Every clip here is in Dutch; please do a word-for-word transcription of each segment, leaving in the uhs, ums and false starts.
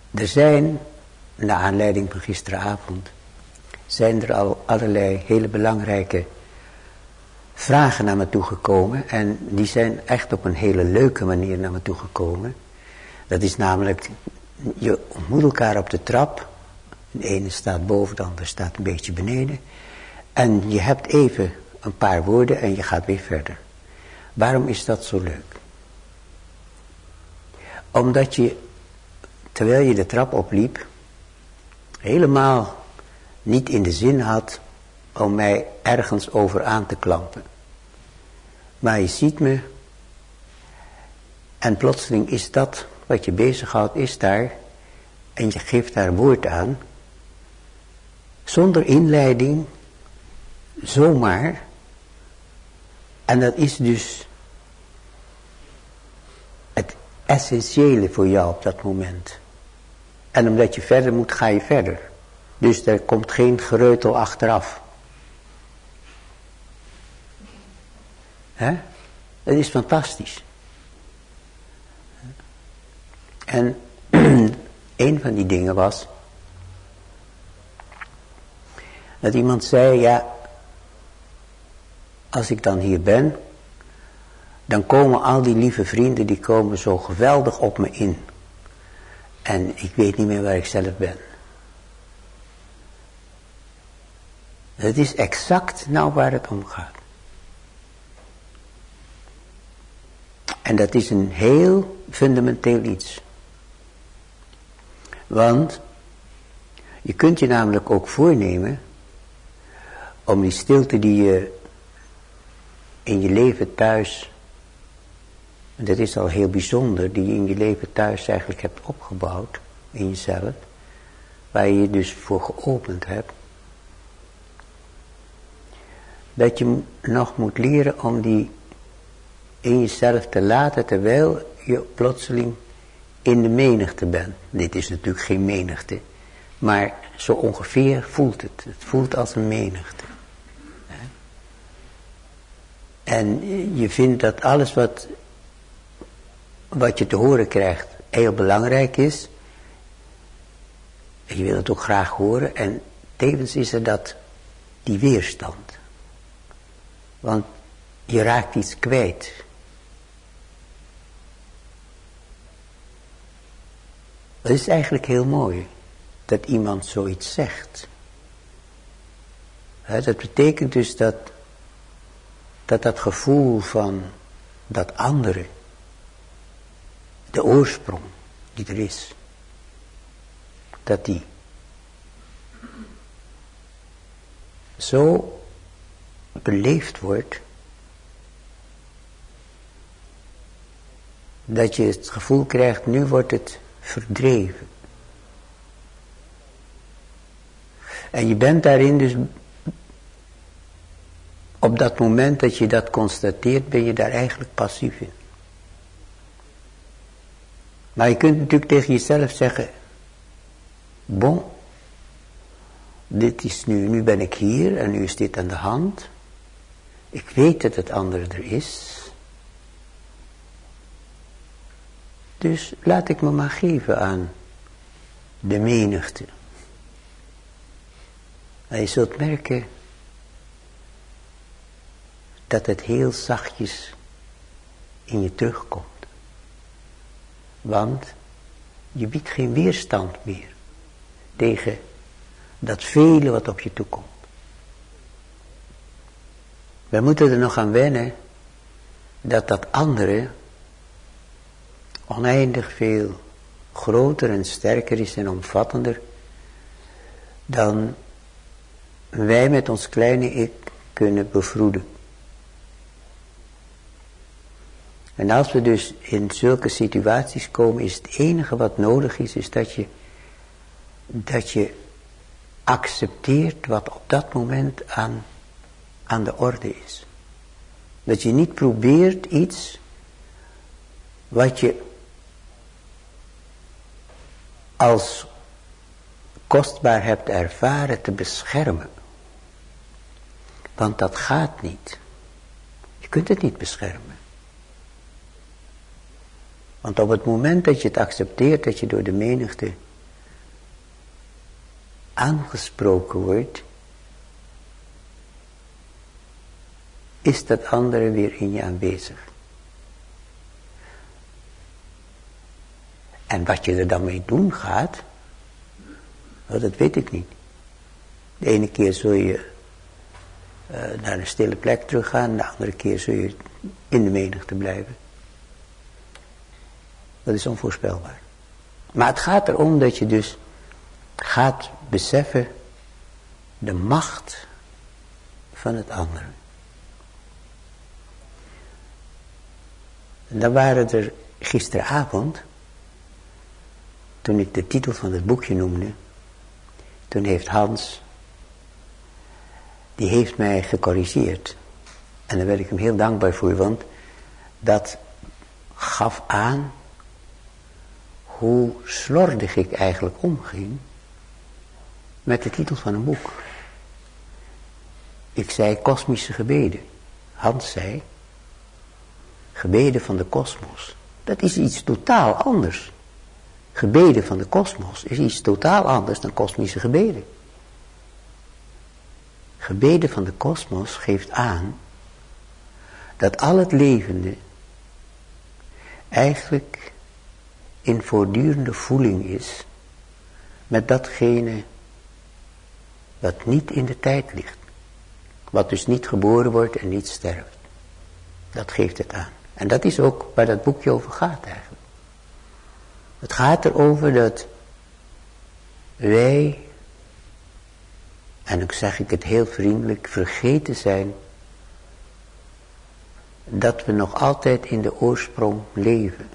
Er zijn, naar aanleiding van gisteravond, zijn er al allerlei hele belangrijke vragen naar me toe gekomen. En die zijn echt op een hele leuke manier naar me toe gekomen. Dat is namelijk, je ontmoet elkaar op de trap. De ene staat boven, de andere staat een beetje beneden. En je hebt even een paar woorden en je gaat weer verder. Waarom is dat zo leuk? Omdat je, terwijl je de trap opliep, helemaal niet in de zin had om mij ergens over aan te klampen. Maar je ziet me en plotseling is dat wat je bezighoudt, is daar en je geeft daar woord aan. Zonder inleiding, zomaar. En dat is dus het essentiële voor jou op dat moment. En omdat je verder moet, ga je verder. Dus er komt geen gereutel achteraf. Hè? Dat is fantastisch. En een van die dingen was dat iemand zei, ja, als ik dan hier ben, dan komen al die lieve vrienden, die komen zo geweldig op me in. En ik weet niet meer waar ik zelf ben. Het is exact nou waar het om gaat. En dat is een heel fundamenteel iets. Want je kunt je namelijk ook voornemen om die stilte die je in je leven thuis, en dat is al heel bijzonder, die je in je leven thuis eigenlijk hebt opgebouwd, in jezelf, waar je je dus voor geopend hebt, dat je nog moet leren om die in jezelf te laten, terwijl je plotseling in de menigte bent. Dit is natuurlijk geen menigte, maar zo ongeveer voelt het. Het voelt als een menigte. En je vindt dat alles wat, wat je te horen krijgt heel belangrijk is. En je wil het ook graag horen. En tevens is er dat, die weerstand. Want je raakt iets kwijt. Het is eigenlijk heel mooi dat iemand zoiets zegt. He, dat betekent dus dat, dat dat gevoel van dat andere, de oorsprong die er is, dat die zo beleefd wordt, dat je het gevoel krijgt, nu wordt het verdreven. En je bent daarin dus, op dat moment dat je dat constateert, ben je daar eigenlijk passief in. Maar je kunt natuurlijk tegen jezelf zeggen, bon, dit is nu, nu ben ik hier en nu is dit aan de hand. Ik weet dat het andere er is. Dus laat ik me maar geven aan de menigte. En je zult merken dat het heel zachtjes in je terugkomt. Want je biedt geen weerstand meer tegen dat vele wat op je toekomt. We moeten er nog aan wennen dat dat andere oneindig veel groter en sterker is en omvattender dan wij met ons kleine ik kunnen bevroeden. En als we dus in zulke situaties komen, is het enige wat nodig is, is dat je, dat je accepteert wat op dat moment aan, aan de orde is. Dat je niet probeert iets wat je als kostbaar hebt ervaren te beschermen. Want dat gaat niet. Je kunt het niet beschermen. Want op het moment dat je het accepteert dat je door de menigte aangesproken wordt, is dat andere weer in je aanwezig. En wat je er dan mee doen gaat, nou, dat weet ik niet. De ene keer zul je uh, naar een stille plek teruggaan, de andere keer zul je in de menigte blijven. Dat is onvoorspelbaar. Maar het gaat erom dat je dus gaat beseffen de macht van het andere. En dan waren er gisteravond, toen ik de titel van het boekje noemde, toen heeft Hans, die heeft mij gecorrigeerd. En daar werd ik hem heel dankbaar voor, want dat gaf aan hoe slordig ik eigenlijk omging met de titel van een boek. Ik zei kosmische gebeden. Hans zei gebeden van de kosmos. Dat is iets totaal anders. Gebeden van de kosmos is iets totaal anders dan kosmische gebeden. Gebeden van de kosmos geeft aan dat al het levende eigenlijk in voortdurende voeling is met datgene wat niet in de tijd ligt. Wat dus niet geboren wordt en niet sterft. Dat geeft het aan. En dat is ook waar dat boekje over gaat eigenlijk. Het gaat erover dat wij, en dan zeg ik het heel vriendelijk, vergeten zijn dat we nog altijd in de oorsprong leven.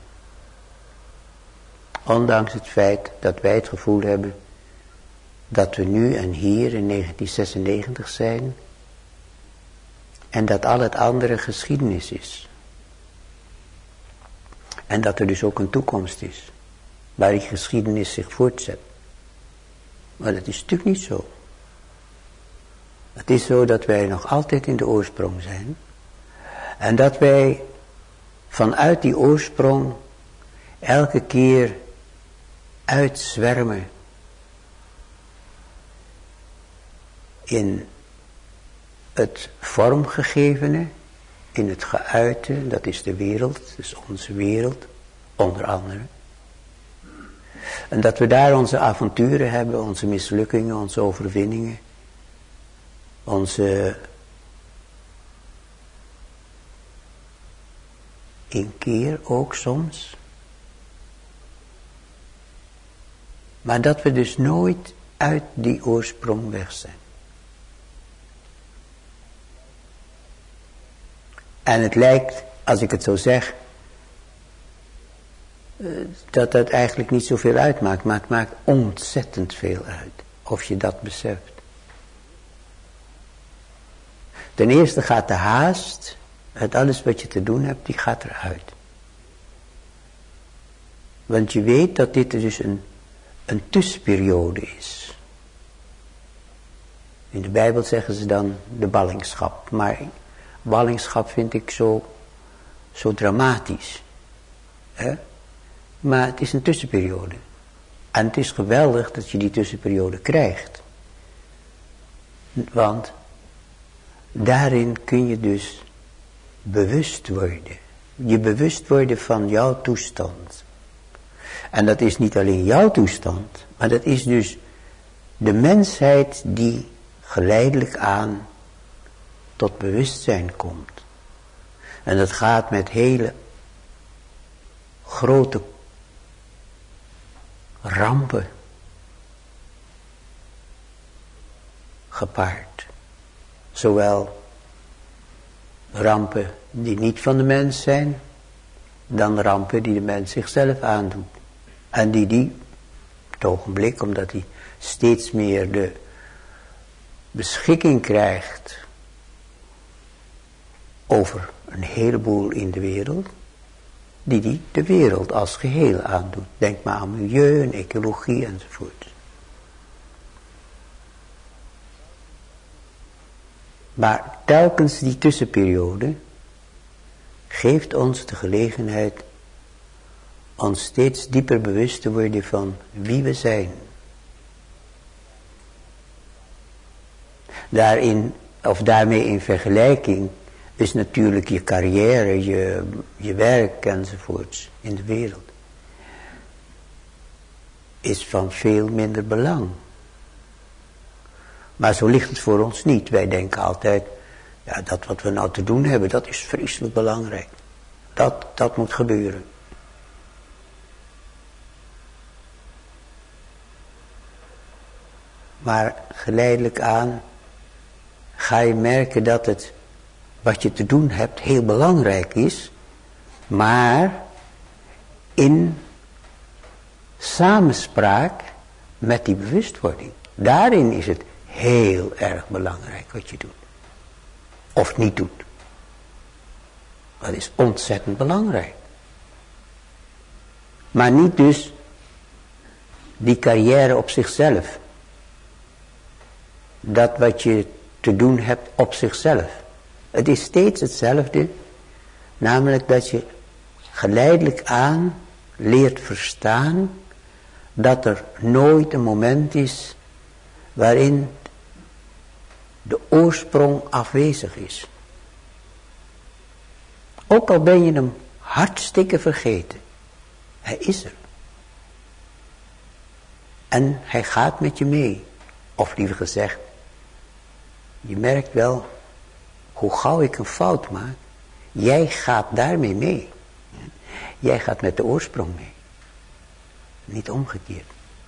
Ondanks het feit dat wij het gevoel hebben dat we nu en hier in negentien zesennegentig zijn en dat al het andere geschiedenis is. En dat er dus ook een toekomst is waar die geschiedenis zich voortzet. Maar dat is natuurlijk niet zo. Het is zo dat wij nog altijd in de oorsprong zijn. En dat wij vanuit die oorsprong elke keer uitzwermen in het vormgegevene, in het geuite, dat is de wereld, dat is onze wereld, onder andere. En dat we daar onze avonturen hebben, onze mislukkingen, onze overwinningen, onze inkeer ook soms. Maar dat we dus nooit uit die oorsprong weg zijn. En het lijkt, als ik het zo zeg, dat dat eigenlijk niet zoveel uitmaakt, maar het maakt ontzettend veel uit, of je dat beseft. Ten eerste gaat de haast, het alles wat je te doen hebt, die gaat eruit. Want je weet dat dit dus een, een tussenperiode is. In de Bijbel zeggen ze dan de ballingschap, maar ballingschap vind ik zo, zo dramatisch. Hè? Maar het is een tussenperiode. En het is geweldig dat je die tussenperiode krijgt. Want daarin kun je dus bewust worden. Je bewust worden van jouw toestand. En dat is niet alleen jouw toestand, maar dat is dus de mensheid die geleidelijk aan tot bewustzijn komt. En dat gaat met hele grote rampen gepaard. Zowel rampen die niet van de mens zijn, dan rampen die de mens zichzelf aandoet. En die die, het ogenblik, omdat hij steeds meer de beschikking krijgt over een heleboel in de wereld, die die de wereld als geheel aandoet. Denk maar aan milieu en ecologie enzovoort. Maar telkens die tussenperiode geeft ons de gelegenheid ons steeds dieper bewust te worden van wie we zijn. Daarin, of daarmee in vergelijking, is natuurlijk je carrière, je, je werk enzovoorts in de wereld, is van veel minder belang. Maar zo ligt het voor ons niet. Wij denken altijd, ja, dat wat we nou te doen hebben, dat is vreselijk belangrijk. Dat, dat moet gebeuren. Maar geleidelijk aan ga je merken dat het, wat je te doen hebt, heel belangrijk is. Maar in samenspraak met die bewustwording. Daarin is het heel erg belangrijk wat je doet. Of niet doet. Dat is ontzettend belangrijk. Maar niet dus die carrière op zichzelf. Dat wat je te doen hebt op zichzelf. Het is steeds hetzelfde. Namelijk dat je geleidelijk aan leert verstaan dat er nooit een moment is waarin de oorsprong afwezig is. Ook al ben je hem hartstikke vergeten. Hij is er. En hij gaat met je mee. Of liever gezegd, je merkt wel hoe gauw ik een fout maak. Jij gaat daarmee mee. Jij gaat met de oorsprong mee. Niet omgekeerd.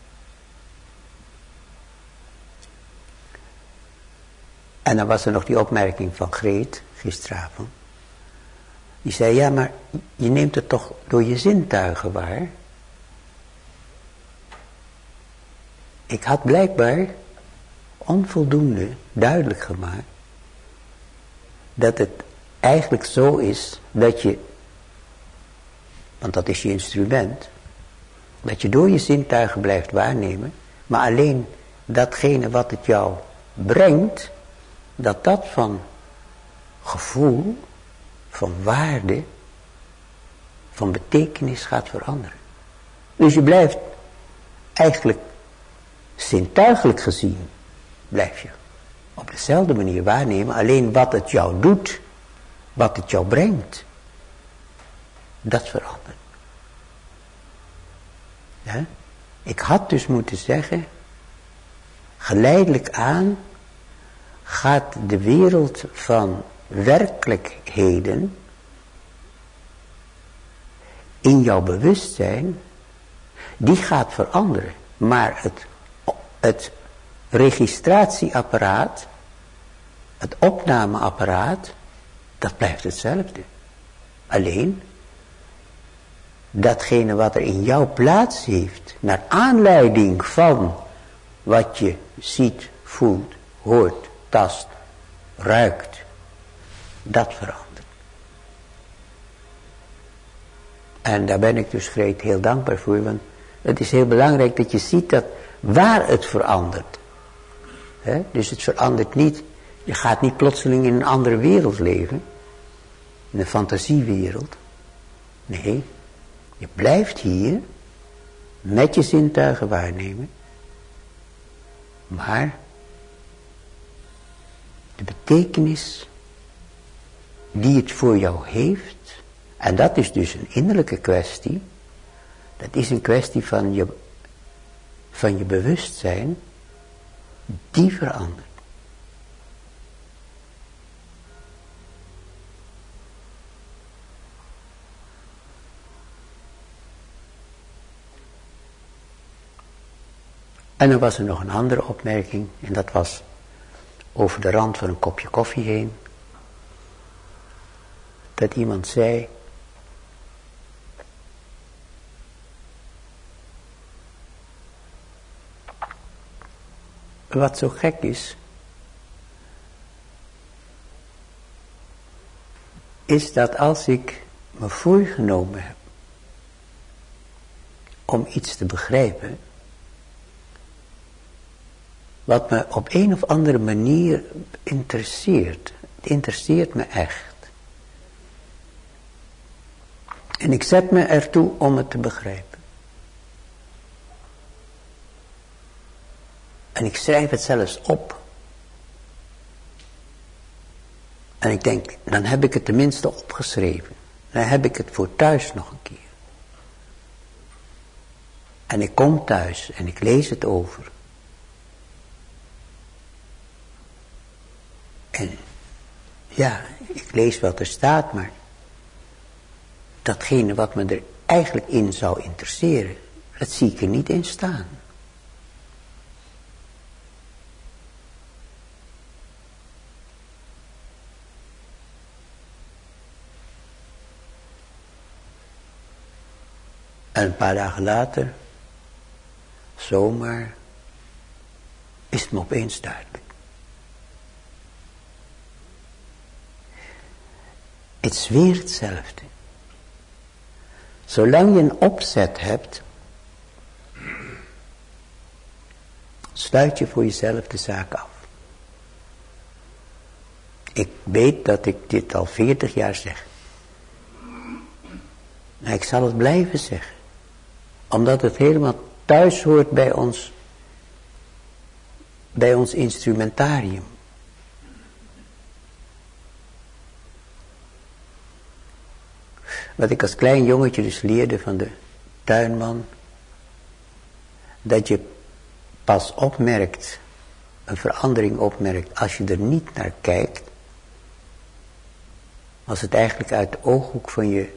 En dan was er nog die opmerking van Greet, gisteravond. Die zei, ja, maar je neemt het toch door je zintuigen waar? Ik had blijkbaar onvoldoende duidelijk gemaakt dat het eigenlijk zo is dat je, want dat is je instrument, dat je door je zintuigen blijft waarnemen, maar alleen datgene wat het jou brengt, dat dat van gevoel, van waarde, van betekenis gaat veranderen. Dus je blijft eigenlijk zintuigelijk gezien, blijf je op dezelfde manier waarnemen, alleen wat het jou doet, wat het jou brengt, dat verandert. Ja? Ik had dus moeten zeggen, geleidelijk aan gaat de wereld van werkelijkheden in jouw bewustzijn, die gaat veranderen. Maar het, het registratieapparaat, het opnameapparaat, dat blijft hetzelfde. Alleen, datgene wat er in jou plaats heeft, naar aanleiding van wat je ziet, voelt, hoort, tast, ruikt, dat verandert. En daar ben ik dus Greet heel dankbaar voor, want het is heel belangrijk dat je ziet dat waar het verandert. He? Dus het verandert niet, je gaat niet plotseling in een andere wereld leven, in een fantasiewereld. Nee, je blijft hier met je zintuigen waarnemen, maar de betekenis die het voor jou heeft, en dat is dus een innerlijke kwestie, dat is een kwestie van je, van je bewustzijn, die verandert. En dan was er nog een andere opmerking, en dat was over de rand van een kopje koffie heen, dat iemand zei, wat zo gek is, is dat als ik me voorgenomen heb om iets te begrijpen, wat me op een of andere manier interesseert, het interesseert me echt. En ik zet me ertoe om het te begrijpen. En ik schrijf het zelfs op. En ik denk, dan heb ik het tenminste opgeschreven. Dan heb ik het voor thuis nog een keer. En ik kom thuis en ik lees het over. En ja, ik lees wat er staat, maar datgene wat me er eigenlijk in zou interesseren, dat zie ik er niet in staan. En een paar dagen later, zomaar, is het me opeens duidelijk. Het is weer hetzelfde. Zolang je een opzet hebt, sluit je voor jezelf de zaak af. Ik weet dat ik dit al veertig jaar zeg. Maar ik zal het blijven zeggen. Omdat het helemaal thuis hoort bij ons, bij ons instrumentarium. Wat ik als klein jongetje dus leerde van de tuinman, dat je pas opmerkt, een verandering opmerkt, als je er niet naar kijkt, als het eigenlijk uit de ooghoek van je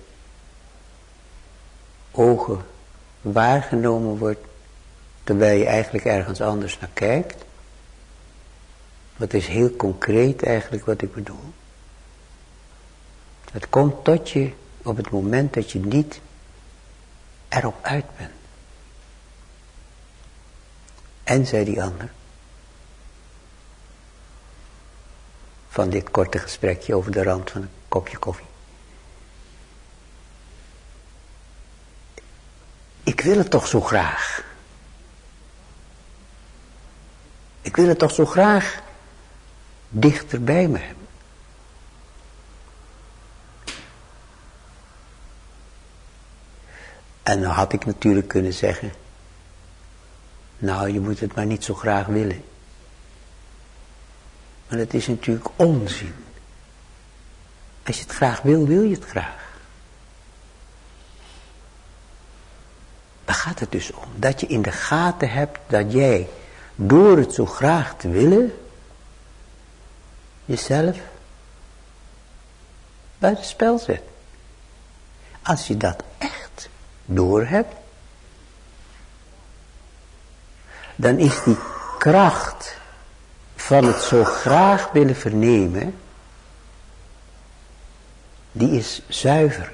ogen waargenomen wordt, terwijl je eigenlijk ergens anders naar kijkt. Dat is heel concreet eigenlijk wat ik bedoel. Het komt tot je op het moment dat je niet erop uit bent. En zei die ander, van dit korte gesprekje over de rand van een kopje koffie. Ik wil het toch zo graag. Ik wil het toch zo graag dichter bij me hebben. En dan had ik natuurlijk kunnen zeggen, nou, je moet het maar niet zo graag willen. Maar dat is natuurlijk onzin. Als je het graag wil, wil je het graag. Daar gaat het dus om. Dat je in de gaten hebt dat jij door het zo graag te willen, jezelf buitenspel zet. Als je dat echt doorhebt, dan is die kracht van het zo graag willen vernemen, die is zuiver.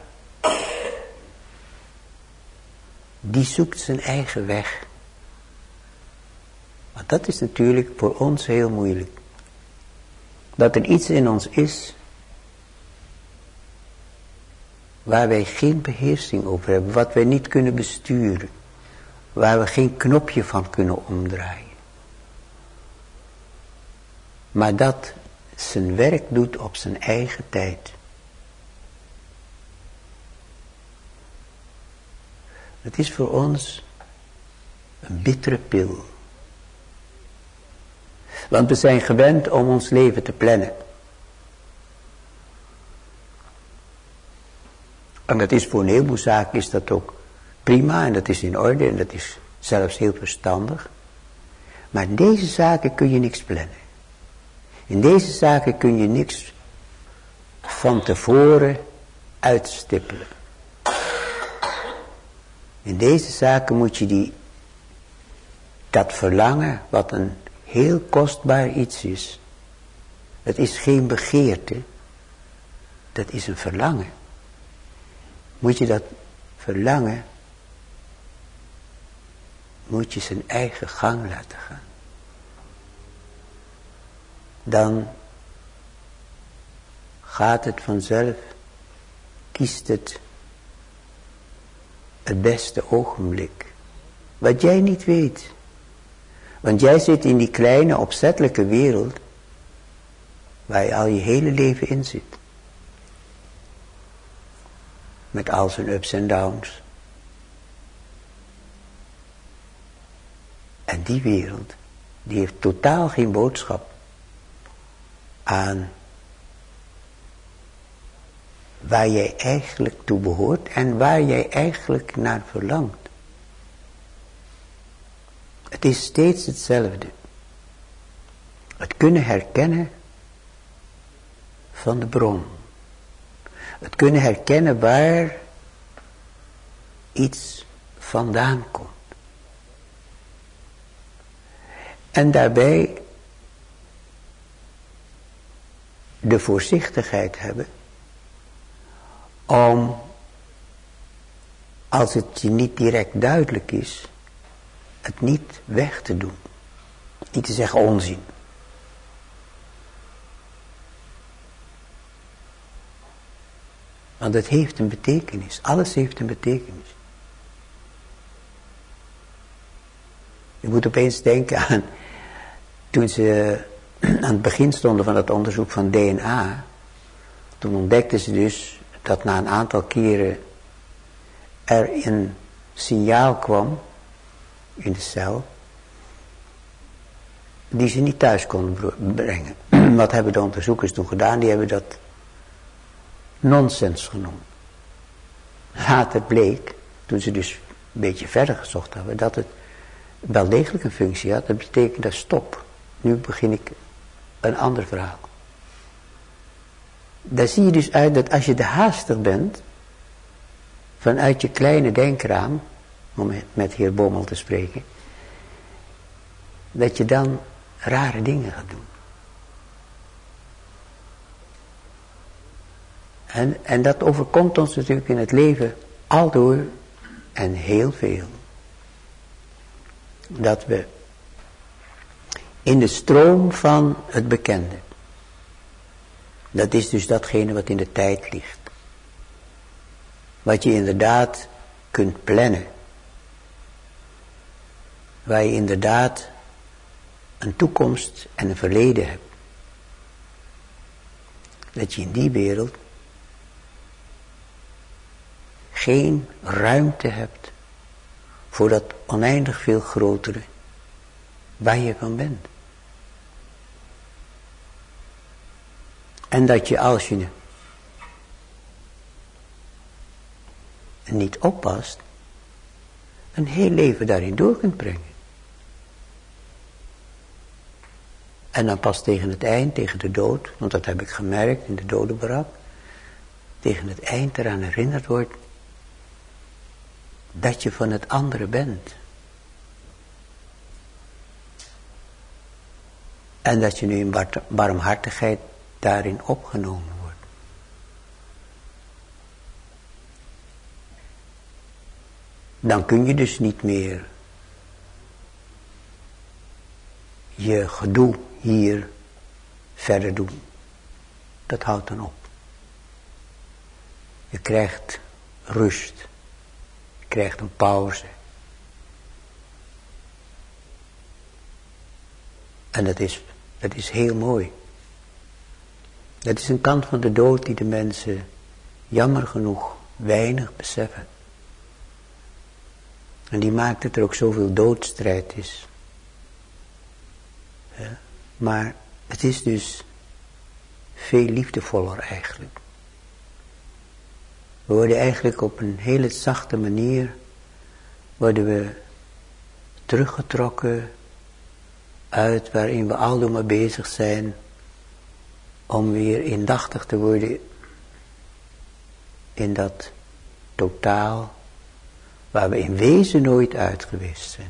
Die zoekt zijn eigen weg. Want dat is natuurlijk voor ons heel moeilijk. Dat er iets in ons is waar wij geen beheersing over hebben, wat wij niet kunnen besturen, waar we geen knopje van kunnen omdraaien. Maar dat zijn werk doet op zijn eigen tijd. Het is voor ons een bittere pil. Want we zijn gewend om ons leven te plannen. En dat is voor een heleboel zaken is dat ook prima en dat is in orde en dat is zelfs heel verstandig. Maar in deze zaken kun je niks plannen. In deze zaken kun je niks van tevoren uitstippelen. In deze zaken moet je die, dat verlangen, wat een heel kostbaar iets is. Het is geen begeerte, dat is een verlangen. Moet je dat verlangen, moet je zijn eigen gang laten gaan. Dan gaat het vanzelf, kiest het het beste ogenblik. Wat jij niet weet. Want jij zit in die kleine opzettelijke wereld waar je al je hele leven in zit. Met al zijn ups en downs. En die wereld, die heeft totaal geen boodschap aan waar jij eigenlijk toe behoort en waar jij eigenlijk naar verlangt. Het is steeds hetzelfde. Het kunnen herkennen van de bron. Het kunnen herkennen waar iets vandaan komt. En daarbij de voorzichtigheid hebben om, als het je niet direct duidelijk is, het niet weg te doen. Niet te zeggen onzin. Want het heeft een betekenis. Alles heeft een betekenis. Je moet opeens denken aan, toen ze aan het begin stonden van het onderzoek van D N A, toen ontdekten ze dus dat na een aantal keren er een signaal kwam in de cel, die ze niet thuis konden brengen. Wat hebben de onderzoekers toen gedaan? Die hebben dat nonsens genoemd. Later bleek, toen ze dus een beetje verder gezocht hebben, dat het wel degelijk een functie had. Dat betekent dat stop. Nu begin ik een ander verhaal. Daar zie je dus uit dat als je te haastig bent, vanuit je kleine denkraam, om met, met heer Bommel te spreken, dat je dan rare dingen gaat doen. En, en dat overkomt ons natuurlijk in het leven aldoor en heel veel. Dat we in de stroom van het bekende, dat is dus datgene wat in de tijd ligt, wat je inderdaad kunt plannen, waar je inderdaad een toekomst en een verleden hebt, dat je in die wereld geen ruimte hebt voor dat oneindig veel grotere waar je van bent. En dat je, als je niet oppast, een heel leven daarin door kunt brengen. En dan pas tegen het eind, tegen de dood, want dat heb ik gemerkt in de dodenbarak, tegen het eind eraan herinnerd wordt dat je van het andere bent. En dat je nu in barmhartigheid daarin opgenomen wordt. Dan kun je dus niet meer je gedoe hier verder doen. Dat houdt dan op. Je krijgt rust. Je krijgt een pauze. En dat is, dat is heel mooi. Dat is een kant van de dood die de mensen jammer genoeg weinig beseffen. En die maakt dat er ook zoveel doodstrijd is. Ja, maar het is dus veel liefdevoller eigenlijk. We worden eigenlijk op een hele zachte manier, worden we teruggetrokken uit waarin we aldoor maar bezig zijn om weer indachtig te worden in dat totaal waar we in wezen nooit uit geweest zijn.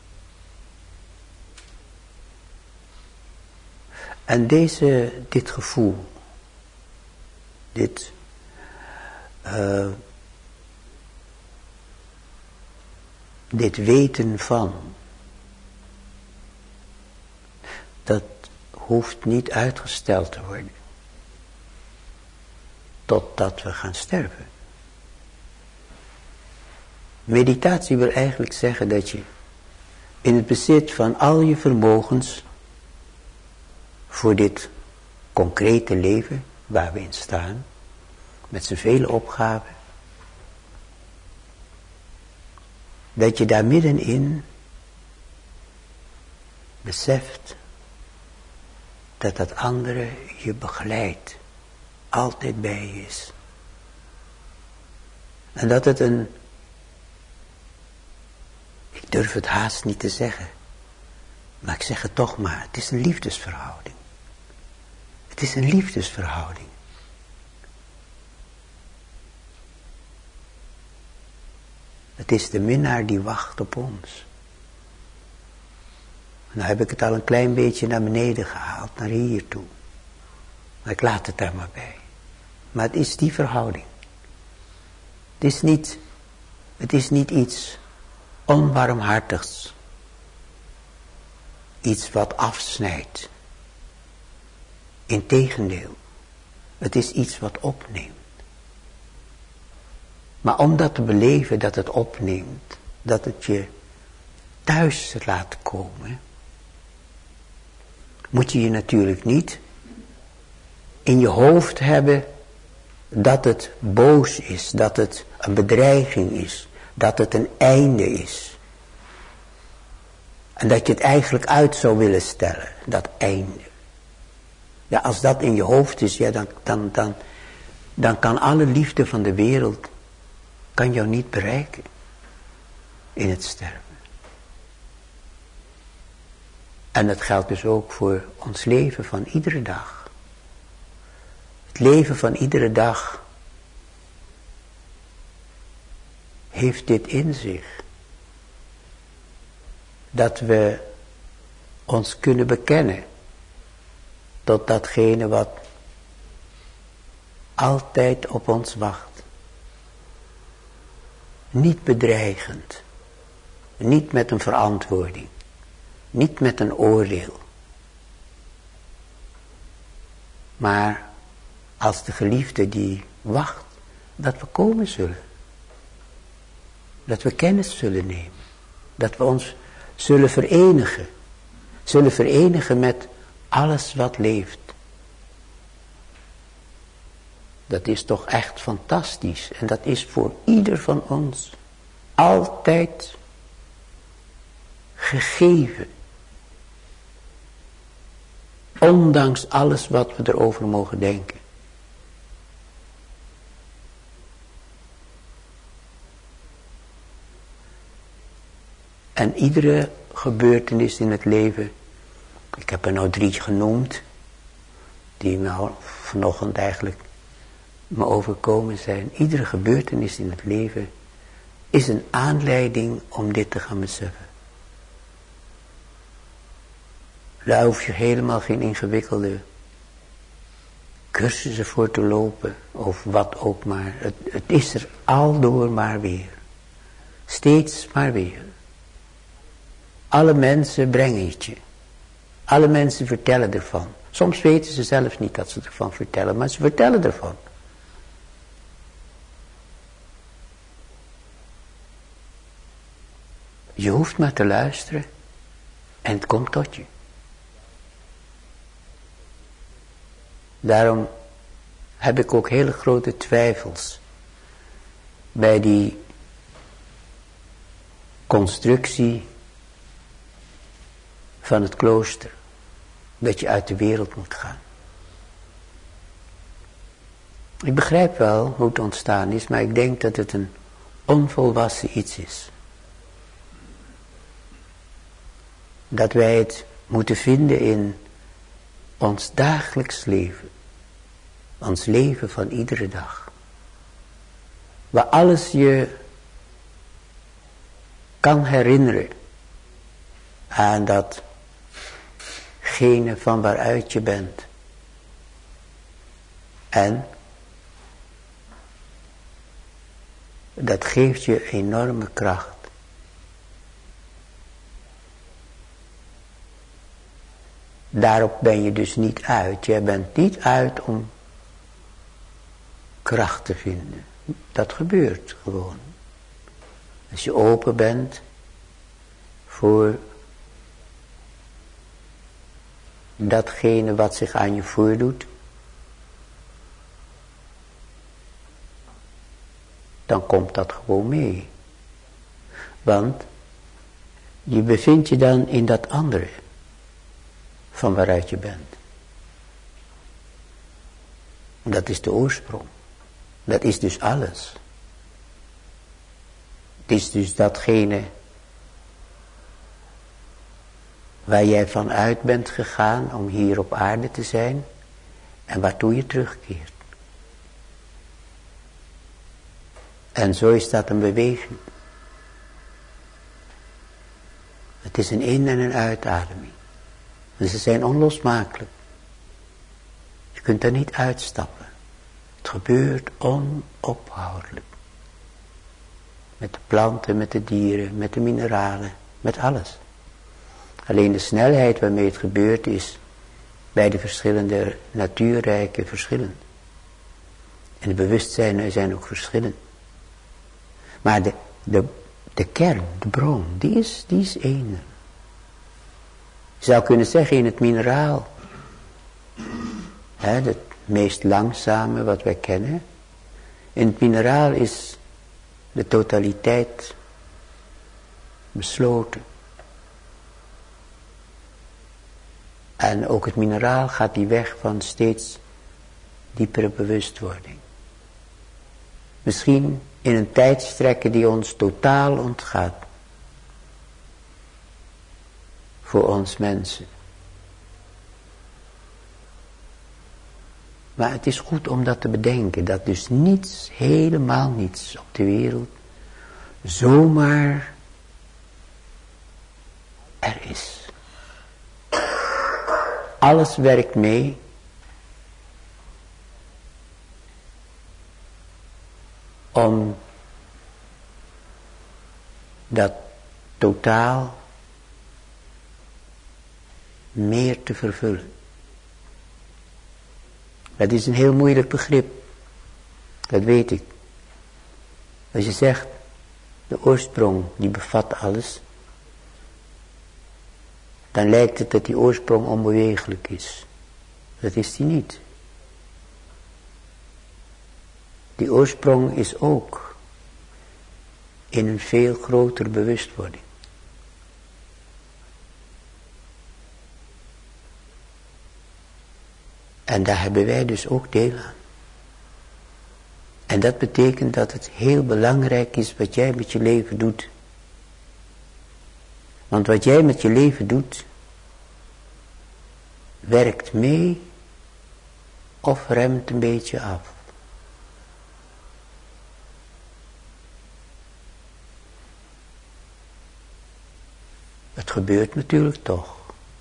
En deze, dit gevoel, dit, uh, dit weten van, dat hoeft niet uitgesteld te worden, totdat we gaan sterven. Meditatie wil eigenlijk zeggen dat je in het bezit van al je vermogens voor dit concrete leven waar we in staan, met z'n vele opgaven, dat je daar middenin beseft dat dat andere je begeleidt, altijd bij je is. En dat het een, ik durf het haast niet te zeggen, maar ik zeg het toch maar, het is een liefdesverhouding. Het is een liefdesverhouding. Het is de minnaar die wacht op ons. Nou heb ik het al een klein beetje naar beneden gehaald, naar hier toe. Maar ik laat het daar maar bij. Maar het is die verhouding. Het is niet, het is niet iets onbarmhartigs. Iets wat afsnijdt. Integendeel, het is iets wat opneemt. Maar om dat te beleven dat het opneemt, dat het je thuis laat komen, moet je je natuurlijk niet in je hoofd hebben dat het boos is, dat het een bedreiging is, dat het een einde is. En dat je het eigenlijk uit zou willen stellen, dat einde. Ja, als dat in je hoofd is, ja, dan, dan, dan, dan kan alle liefde van de wereld, kan jou niet bereiken in het sterven. En dat geldt dus ook voor ons leven van iedere dag. Het leven van iedere dag heeft dit in zich. Dat we ons kunnen bekennen tot datgene wat altijd op ons wacht. Niet bedreigend, niet met een verantwoording, niet met een oordeel. Maar als de geliefde die wacht, dat we komen zullen. Dat we kennis zullen nemen. Dat we ons zullen verenigen. Zullen verenigen met alles wat leeft. Dat is toch echt fantastisch. En dat is voor ieder van ons altijd gegeven. Ondanks alles wat we erover mogen denken. En iedere gebeurtenis in het leven, ik heb er nou drie genoemd, die me al vanochtend eigenlijk me overkomen zijn. Iedere gebeurtenis in het leven is een aanleiding om dit te gaan beseffen. Daar hoef je helemaal geen ingewikkelde cursussen voor te lopen, of wat ook maar. Het, het is er aldoor maar weer. Steeds maar weer. Alle mensen brengen het je. Alle mensen vertellen ervan. Soms weten ze zelf niet dat ze ervan vertellen, maar ze vertellen ervan. Je hoeft maar te luisteren en het komt tot je. Daarom heb ik ook hele grote twijfels bij die constructie van het klooster, dat je uit de wereld moet gaan. Ik begrijp wel hoe het ontstaan is, maar ik denk dat het een onvolwassen iets is. Dat wij het moeten vinden in ons dagelijks leven. Ons leven van iedere dag. Waar alles je kan herinneren aan datgene van waaruit je bent. En dat geeft je enorme kracht. Daarop ben je dus niet uit. Jij bent niet uit om kracht te vinden. Dat gebeurt gewoon. Als je open bent voor datgene wat zich aan je voordoet, dan komt dat gewoon mee. Want je bevindt je dan in dat andere van waaruit je bent. Dat is de oorsprong. Dat is dus alles. Het is dus datgene waar jij van uit bent gegaan om hier op aarde te zijn en waartoe je terugkeert. En zo is dat een beweging. Het is een in- en een uitademing. En ze zijn onlosmakelijk. Je kunt er niet uitstappen. Het gebeurt onophoudelijk. Met de planten, met de dieren, met de mineralen, met alles. Alleen de snelheid waarmee het gebeurt is bij de verschillende natuurrijken verschillend. En de bewustzijnen zijn ook verschillend. Maar de, de, de kern, de bron, die is, die is één. Je zou kunnen zeggen in het mineraal. Hè, het meest langzame wat wij kennen. In het mineraal is de totaliteit besloten. En ook het mineraal gaat die weg van steeds diepere bewustwording. Misschien in een tijdstrekke die ons totaal ontgaat. Voor ons mensen. Maar het is goed om dat te bedenken. Dat dus niets, helemaal niets op de wereld zomaar er is. Alles werkt mee. Om dat totaal meer te vervullen. Dat is een heel moeilijk begrip. Dat weet ik. Als je zegt, de oorsprong die bevat alles. Dan lijkt het dat die oorsprong onbeweeglijk is. Dat is die niet. Die oorsprong is ook in een veel grotere bewustwording. En daar hebben wij dus ook deel aan. En dat betekent dat het heel belangrijk is wat jij met je leven doet. Want wat jij met je leven doet, werkt mee of remt een beetje af. Het gebeurt natuurlijk toch.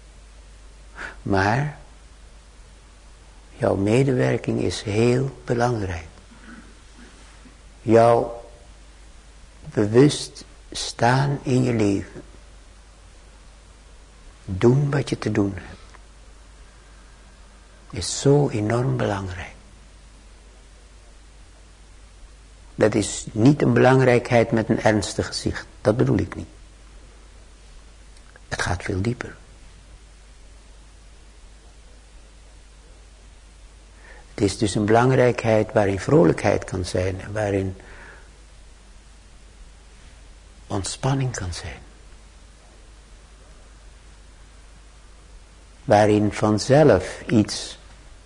Maar jouw medewerking is heel belangrijk. Jouw bewust staan in je leven. Doen wat je te doen hebt. Is zo enorm belangrijk. Dat is niet een belangrijkheid met een ernstig gezicht. Dat bedoel ik niet. Het gaat veel dieper. Het is dus een belangrijkheid waarin vrolijkheid kan zijn. En waarin ontspanning kan zijn. Waarin vanzelf iets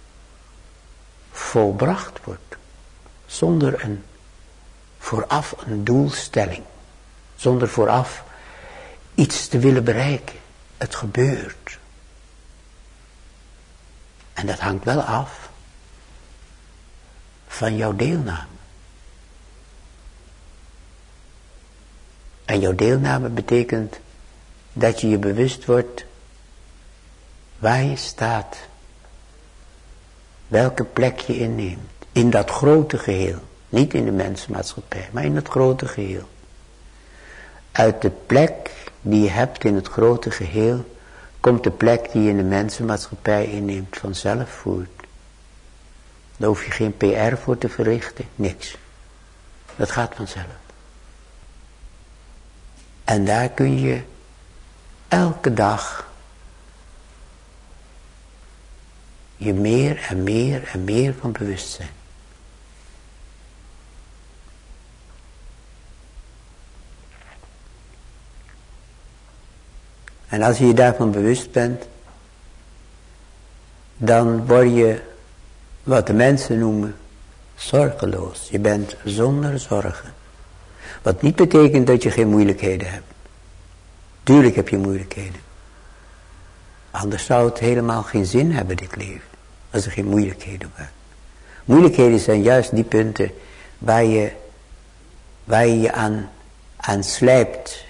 volbracht wordt. Zonder een vooraf een doelstelling. Zonder vooraf iets te willen bereiken. Het gebeurt. En dat hangt wel af van jouw deelname. En jouw deelname betekent dat je je bewust wordt waar je staat. Welke plek je inneemt. In dat grote geheel. Niet in de mensenmaatschappij, maar in het grote geheel. Uit de plek die je hebt in het grote geheel, komt de plek die je in de mensenmaatschappij inneemt vanzelf voort. Daar hoef je geen P R voor te verrichten, niks. Dat gaat vanzelf. En daar kun je elke dag je meer en meer en meer van bewust zijn. En als je je daarvan bewust bent, dan word je wat de mensen noemen zorgeloos. Je bent zonder zorgen. Wat niet betekent dat je geen moeilijkheden hebt. Tuurlijk heb je moeilijkheden. Anders zou het helemaal geen zin hebben, dit leven. Als er geen moeilijkheden waren. Moeilijkheden zijn juist die punten waar je waar je, je aan, aan slijpt.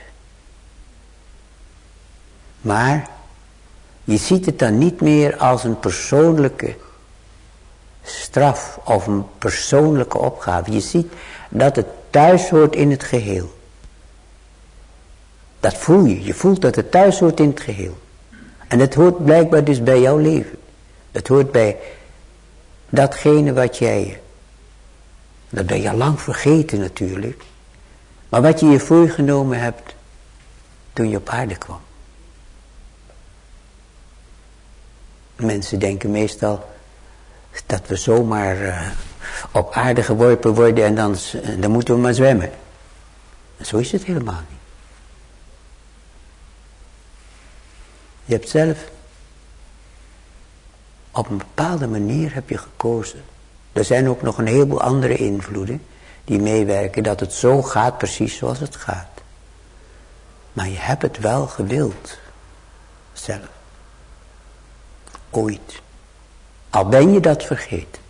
Maar je ziet het dan niet meer als een persoonlijke straf of een persoonlijke opgave. Je ziet dat het thuis hoort in het geheel. Dat voel je. Je voelt dat het thuis hoort in het geheel. En het hoort blijkbaar dus bij jouw leven. Het hoort bij datgene wat jij, dat ben je al lang vergeten natuurlijk. Maar wat je je voorgenomen hebt toen je op aarde kwam. Mensen denken meestal dat we zomaar uh, op aarde geworpen worden en dan, dan moeten we maar zwemmen. Zo is het helemaal niet. Je hebt zelf op een bepaalde manier heb je gekozen. Er zijn ook nog een heleboel andere invloeden die meewerken dat het zo gaat precies zoals het gaat. Maar je hebt het wel gewild. Zelf. Ooit. Al ben je dat vergeten.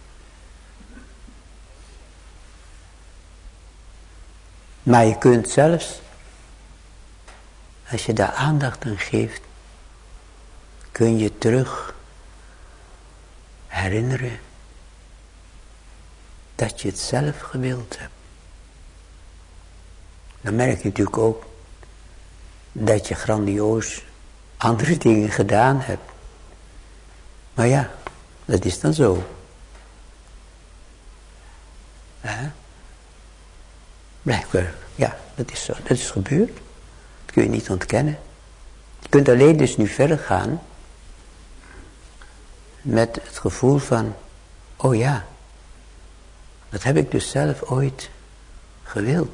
Maar je kunt zelfs, als je daar aandacht aan geeft, kun je terug herinneren dat je het zelf gewild hebt. Dan merk je natuurlijk ook dat je grandioos andere dingen gedaan hebt. Maar ja, dat is dan zo. Ja. Blijkbaar, ja, dat is zo. Dat is gebeurd. Dat kun je niet ontkennen. Je kunt alleen dus nu verder gaan met het gevoel van, oh ja, dat heb ik dus zelf ooit gewild.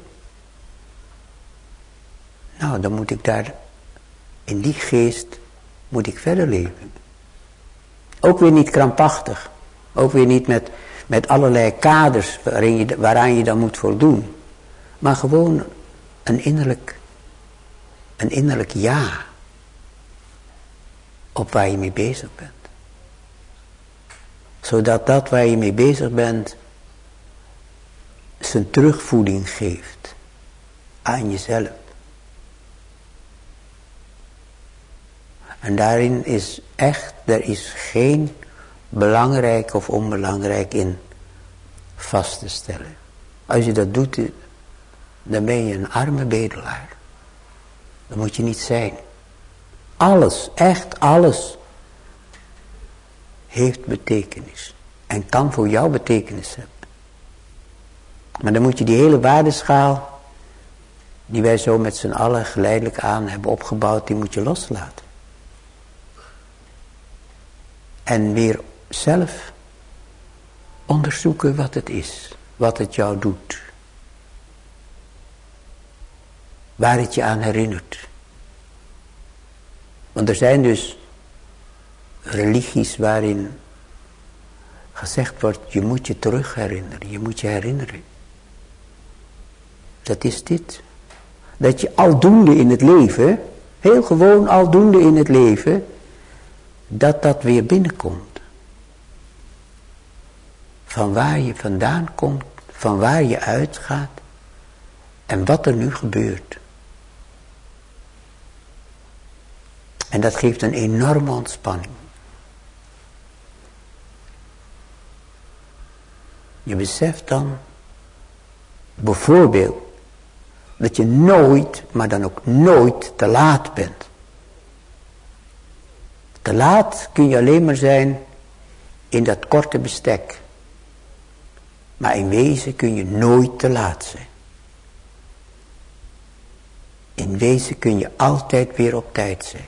Nou, dan moet ik daar, in die geest, moet ik verder leven. Ook weer niet krampachtig. Ook weer niet met, met allerlei kaders waarin je, waaraan je dan moet voldoen. Maar gewoon een innerlijk, een innerlijk ja. Op waar je mee bezig bent. Zodat dat waar je mee bezig bent zijn terugvoeding geeft aan jezelf. En daarin is echt, er is geen belangrijk of onbelangrijk in vast te stellen. Als je dat doet, dan ben je een arme bedelaar. Dat moet je niet zijn. Alles, echt alles, heeft betekenis. En kan voor jou betekenis hebben. Maar dan moet je die hele waardeschaal, die wij zo met z'n allen geleidelijk aan hebben opgebouwd, die moet je loslaten. En weer zelf onderzoeken wat het is. Wat het jou doet. Waar het je aan herinnert. Want er zijn dus religies waarin gezegd wordt, je moet je terug herinneren. Je moet je herinneren. Dat is dit. Dat je aldoende in het leven, heel gewoon aldoende in het leven, dat dat weer binnenkomt. Van waar je vandaan komt, van waar je uitgaat en wat er nu gebeurt. En dat geeft een enorme ontspanning. Je beseft dan bijvoorbeeld dat je nooit, maar dan ook nooit te laat bent. Te laat kun je alleen maar zijn in dat korte bestek. Maar in wezen kun je nooit te laat zijn. In wezen kun je altijd weer op tijd zijn.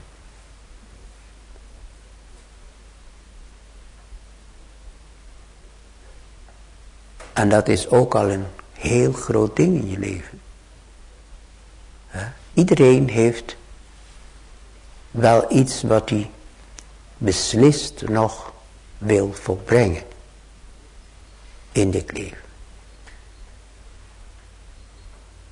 En dat is ook al een heel groot ding in je leven. Ja? Iedereen heeft wel iets wat hij beslist nog wil volbrengen in dit leven.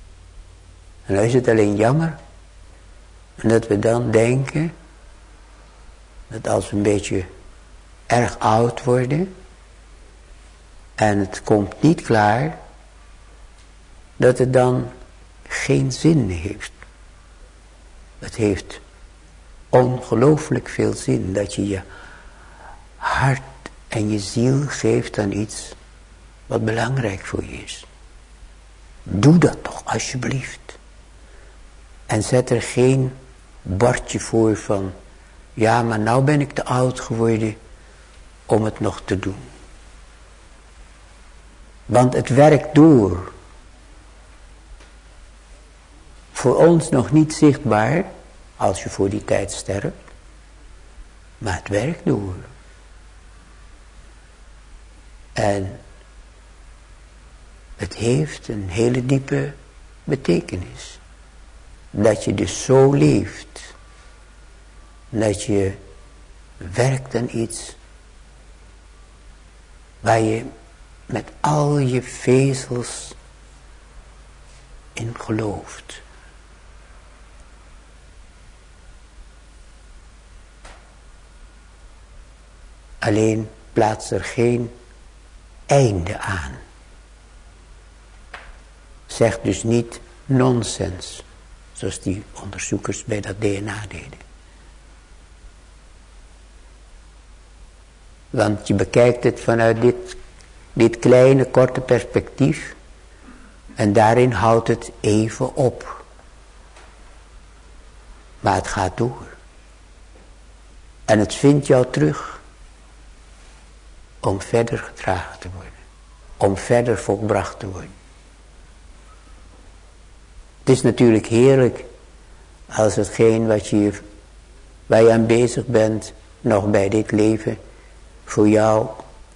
En dan is het alleen jammer dat we dan denken dat als we een beetje erg oud worden en het komt niet klaar, dat het dan geen zin heeft. Het heeft ongelooflijk veel zin dat je je hart en je ziel geeft aan iets wat belangrijk voor je is. Doe dat toch alsjeblieft. En zet er geen bordje voor van, ja, maar nou ben ik te oud geworden om het nog te doen. Want het werkt door. Voor ons nog niet zichtbaar, als je voor die tijd sterft. Maar het werkt door. En het heeft een hele diepe betekenis. Dat je dus zo leeft. Dat je werkt aan iets waar je met al je vezels in gelooft. Alleen plaats er geen einde aan. Zeg dus niet nonsens, zoals die onderzoekers bij dat D N A deden. Want je bekijkt het vanuit dit, dit kleine, korte perspectief. En daarin houdt het even op. Maar het gaat door. En het vindt jou terug. Om verder gedragen te worden. Om verder volbracht te worden. Het is natuurlijk heerlijk. Als hetgeen wat je, waar je aan bezig bent. Nog bij dit leven. Voor jou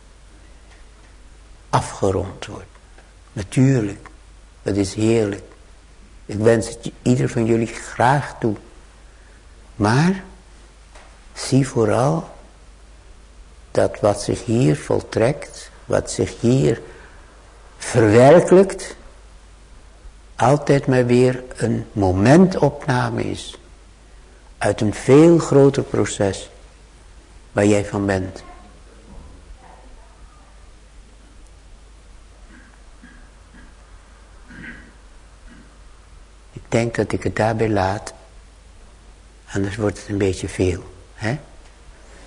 afgerond wordt. Natuurlijk. Dat is heerlijk. Ik wens het ieder van jullie graag toe. Maar zie vooral dat wat zich hier voltrekt, wat zich hier verwerkelijkt, altijd maar weer een momentopname is. Uit een veel groter proces waar jij van bent. Ik denk dat ik het daarbij laat. Anders wordt het een beetje veel. Hè?